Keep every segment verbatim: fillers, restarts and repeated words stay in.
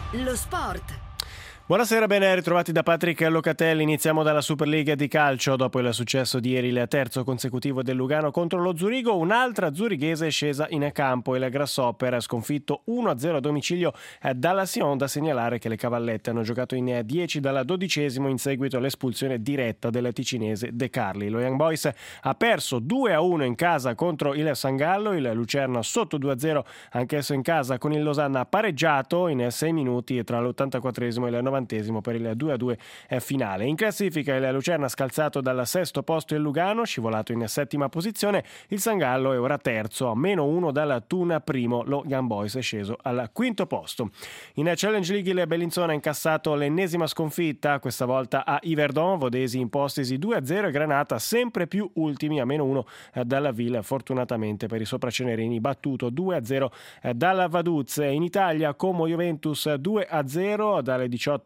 Lo sport. Buonasera, ben ritrovati da Patrick Locatelli. Iniziamo dalla Superliga di calcio. Dopo il successo di ieri, il terzo consecutivo del Lugano contro lo Zurigo, un'altra zurighese è scesa in campo. Il Grasshopper ha sconfitto uno a zero a domicilio dalla Sion. Da segnalare che le Cavallette hanno giocato in dieci dal dodicesimo in seguito all'espulsione diretta del ticinese De Carli. Lo Young Boys ha perso due a uno in casa contro il Sangallo. Il Lucerna sotto due a zero anch'esso in casa con il Losanna pareggiato in sei minuti tra l'ottantaquattresimo e il novantesimo per il due a due finale. In classifica il Lucerna scalzato dal sesto posto il Lugano, scivolato in settima posizione. Il Sangallo è ora terzo, a meno uno dal Thun primo. Lo Young Boys è sceso al quinto posto. In Challenge League il Bellinzona ha incassato l'ennesima sconfitta, questa volta a Yverdon. Vodesi impostisi due a zero e Granata sempre più ultimi, a meno uno dalla Ville, fortunatamente per i sopracenerini, battuto due a zero dalla Vaduz. In Italia Como Juventus due a zero, dalle diciotto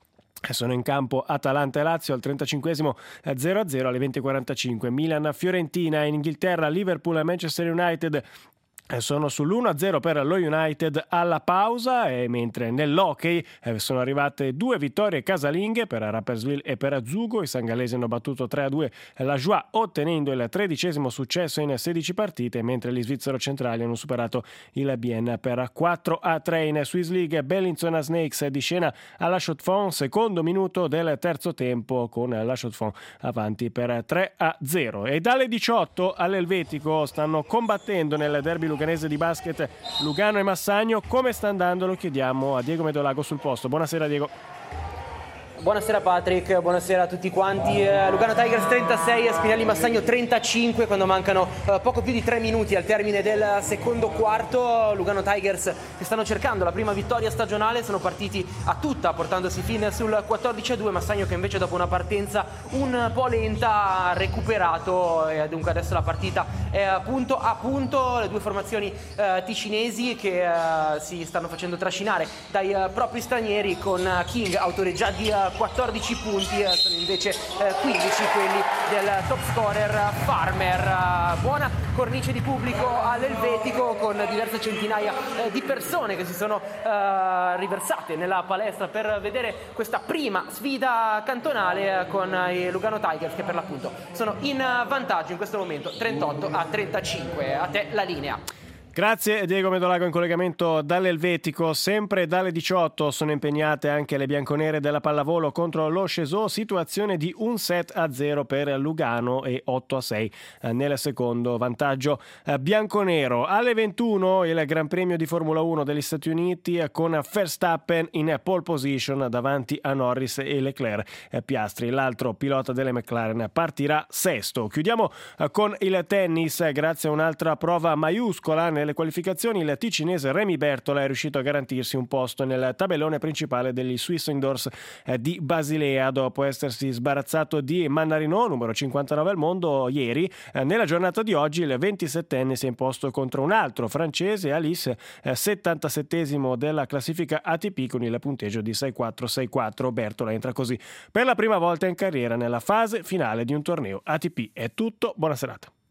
sono in campo Atalanta e Lazio al trentacinquesimo zero a zero. Alle venti e quarantacinque Milan-Fiorentina. In Inghilterra Liverpool e Manchester United sono sull'uno a zero per lo United alla pausa, e mentre nell'hockey sono arrivate due vittorie casalinghe per Rapperswil e per Zugo. I sangalesi hanno battuto tre a due la Joie, ottenendo il tredicesimo successo in sedici partite, mentre gli svizzero centrali hanno superato il Bienne per quattro a tre. In Swiss League Bellinzona Snakes di scena alla Chaux-de-Fonds, secondo minuto del terzo tempo, con la Chaux-de-Fonds avanti per tre a zero. E dalle diciotto all'Elvetico stanno combattendo nel derby luganese di basket Lugano e Massagno. Come sta andando? Lo chiediamo a Diego Medolago sul posto. Buonasera Diego. Buonasera Patrick, buonasera a tutti quanti. Lugano Tigers trentasei, Spinelli Massagno trentacinque, quando mancano uh, poco più di tre minuti al termine del secondo quarto. Lugano Tigers che stanno cercando la prima vittoria stagionale, sono partiti a tutta portandosi fin sul quattordici a due. Massagno che invece dopo una partenza un po' lenta ha recuperato, e dunque adesso la partita è punto a punto. Le due formazioni uh, ticinesi che uh, si stanno facendo trascinare dai uh, propri stranieri, con uh, King autore già di uh, quattordici punti, sono invece eh, quindici quelli del top scorer Farmer. Buona cornice di pubblico all'Elvetico, con diverse centinaia eh, di persone che si sono eh, riversate nella palestra per vedere questa prima sfida cantonale eh, con i Lugano Tigers, che per l'appunto sono in vantaggio in questo momento trentotto a trentacinque. A te la linea. Grazie Diego Medolago in collegamento dall'Elvetico. Sempre dalle diciotto sono impegnate anche le bianconere della pallavolo contro lo Cesò, situazione di un set a zero per Lugano e otto a sei nel secondo, vantaggio bianconero. Alle ventuno il Gran Premio di Formula uno degli Stati Uniti, con Verstappen in pole position davanti a Norris e Leclerc. Piastri, l'altro pilota delle McLaren, partirà sesto. Chiudiamo con il tennis, grazie a un'altra prova maiuscola nelle qualificazioni. Il ticinese Remy Bertola è riuscito a garantirsi un posto nel tabellone principale degli Swiss Indoors di Basilea, dopo essersi sbarazzato di Mannarino, numero cinquantanove al mondo, ieri. Nella giornata di oggi il ventisettenne si è imposto contro un altro francese, Alice, settantasettesimo della classifica A T P, con il punteggio di sei quattro sei quattro. Bertola entra così per la prima volta in carriera nella fase finale di un torneo A T P. È tutto, buona serata.